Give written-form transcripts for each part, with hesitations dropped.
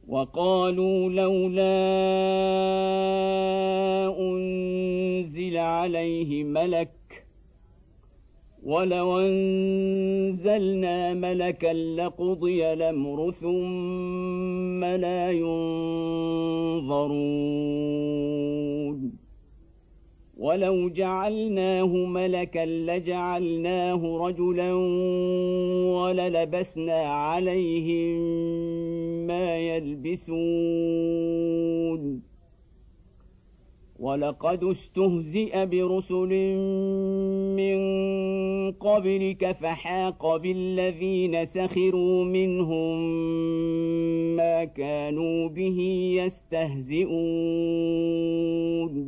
وقالوا لولا أنزل عليه ملك ولو أنزلنا ملكا لقضي الأمر ثم لا ينظرون ولو جعلناه ملكا لجعلناه رجلا وللبسنا عليهم ما يلبسون ولقد استهزئ برسل من قبلك فحاق بالذين سخروا منهم ما كانوا به يستهزئون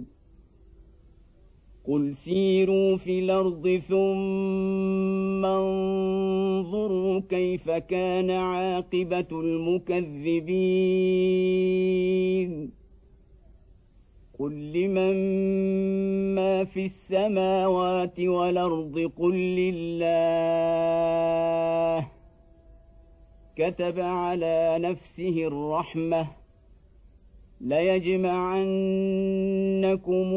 قل سيروا في الأرض ثم انظروا كيف كان عاقبة المكذبين قل لمن ما في السماوات والأرض قل لله كتب على نفسه الرحمة ليجمعنكم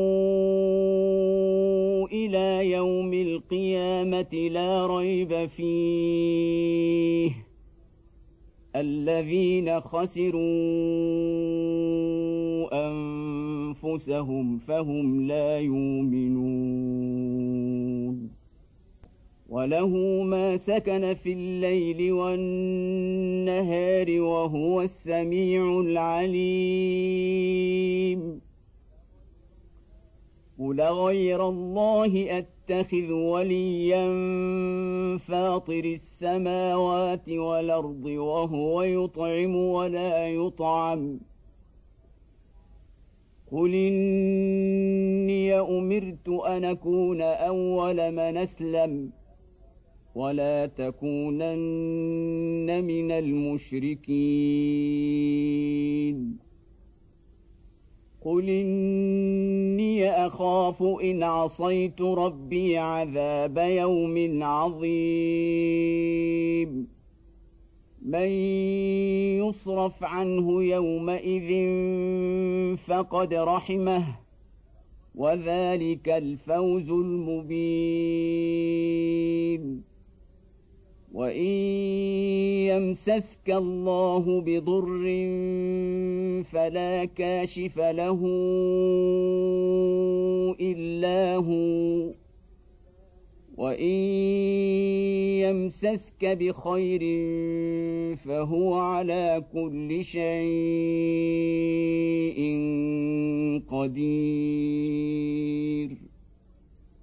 إلى يوم القيامة لا ريب فيه الذين خسروا أنفسهم فهم لا يؤمنون وله ما سكن في الليل والنهار وهو السميع العليم قل غير الله أتخذ وليا فاطر السماوات والأرض وهو يطعم ولا يطعم قل إني أمرت أن أكون أول من أسلم ولا تكونن من المشركين قل إني أخاف إن عصيت ربي عذاب يوم عظيم من يصرف عنه يومئذ فقد رحمه وذلك الفوز المبين وإن يمسسك الله بضر فلا كاشف له إلا هو وإن يمسسك بخير فهو على كل شيء قدير